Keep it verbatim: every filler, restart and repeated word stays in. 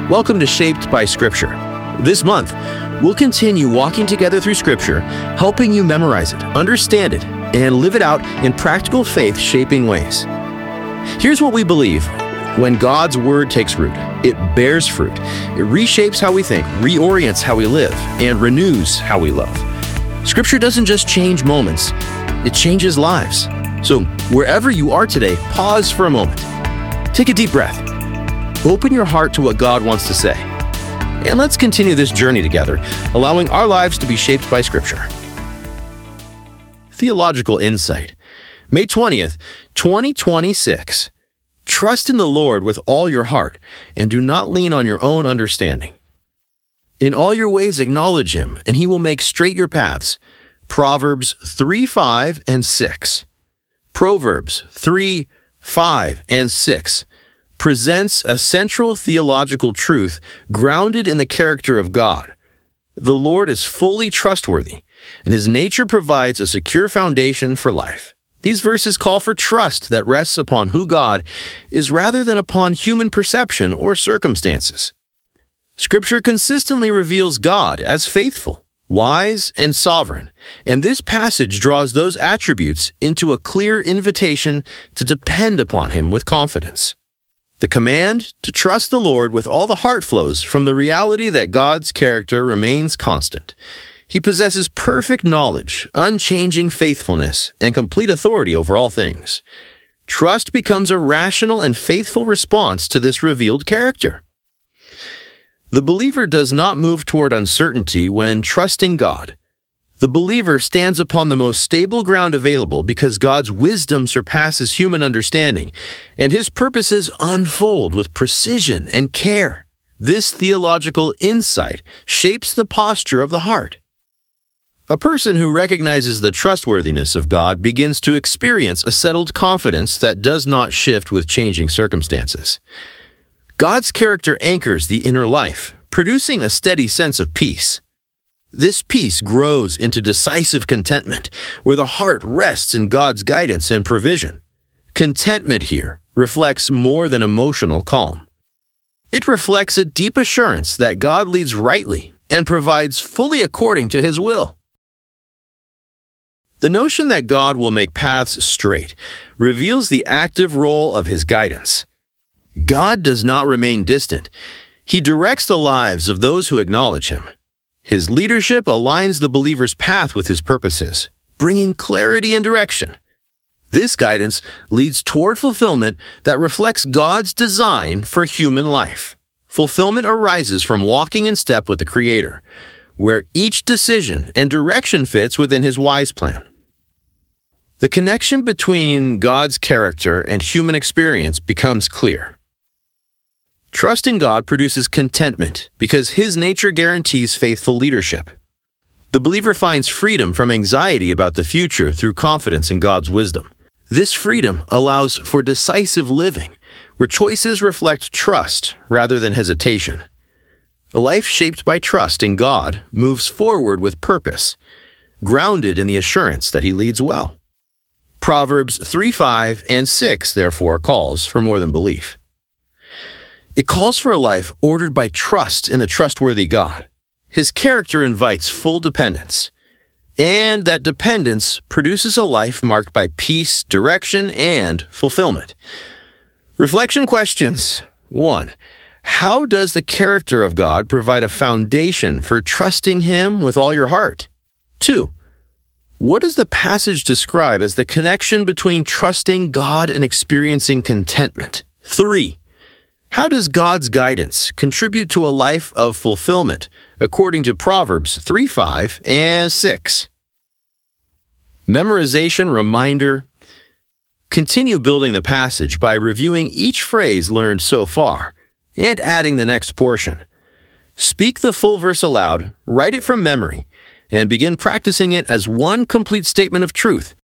Welcome to Shaped by Scripture. This month, we'll continue walking together through Scripture, helping you memorize it, understand it, and live it out in practical faith-shaping ways. Here's what we believe. When God's Word takes root, it bears fruit. It reshapes how we think, reorients how we live, and renews how we love. Scripture doesn't just change moments, it changes lives. So wherever you are today, pause for a moment. Take a deep breath. Open your heart to what God wants to say. And let's continue this journey together, allowing our lives to be shaped by Scripture. Theological Insight, May twentieth, twenty twenty-six. Trust in the Lord with all your heart, and do not lean on your own understanding. In all your ways acknowledge Him, and He will make straight your paths. Proverbs three, five, and six. Proverbs three, five, and six presents a central theological truth grounded in the character of God. The Lord is fully trustworthy, and His nature provides a secure foundation for life. These verses call for trust that rests upon who God is rather than upon human perception or circumstances. Scripture consistently reveals God as faithful, wise, and sovereign, and this passage draws those attributes into a clear invitation to depend upon Him with confidence. The command to trust the Lord with all the heart flows from the reality that God's character remains constant. He possesses perfect knowledge, unchanging faithfulness, and complete authority over all things. Trust becomes a rational and faithful response to this revealed character. The believer does not move toward uncertainty when trusting God. The believer stands upon the most stable ground available because God's wisdom surpasses human understanding, and His purposes unfold with precision and care. This theological insight shapes the posture of the heart. A person who recognizes the trustworthiness of God begins to experience a settled confidence that does not shift with changing circumstances. God's character anchors the inner life, producing a steady sense of peace. This peace grows into decisive contentment, where the heart rests in God's guidance and provision. Contentment here reflects more than emotional calm. It reflects a deep assurance that God leads rightly and provides fully according to His will. The notion that God will make paths straight reveals the active role of His guidance. God does not remain distant. He directs the lives of those who acknowledge Him. His leadership aligns the believer's path with His purposes, bringing clarity and direction. This guidance leads toward fulfillment that reflects God's design for human life. Fulfillment arises from walking in step with the Creator, where each decision and direction fits within His wise plan. The connection between God's character and human experience becomes clear. Trusting God produces contentment because His nature guarantees faithful leadership. The believer finds freedom from anxiety about the future through confidence in God's wisdom. This freedom allows for decisive living, where choices reflect trust rather than hesitation. A life shaped by trust in God moves forward with purpose, grounded in the assurance that He leads well. Proverbs three, five, and six, therefore, calls for more than belief. It calls for a life ordered by trust in a trustworthy God. His character invites full dependence, and that dependence produces a life marked by peace, direction, and fulfillment. Reflection questions. one. How does the character of God provide a foundation for trusting Him with all your heart? two. What does the passage describe as the connection between trusting God and experiencing contentment? three. How does God's guidance contribute to a life of fulfillment according to Proverbs three, five, and six? Memorization reminder. Continue building the passage by reviewing each phrase learned so far and adding the next portion. Speak the full verse aloud, write it from memory, and begin practicing it as one complete statement of truth.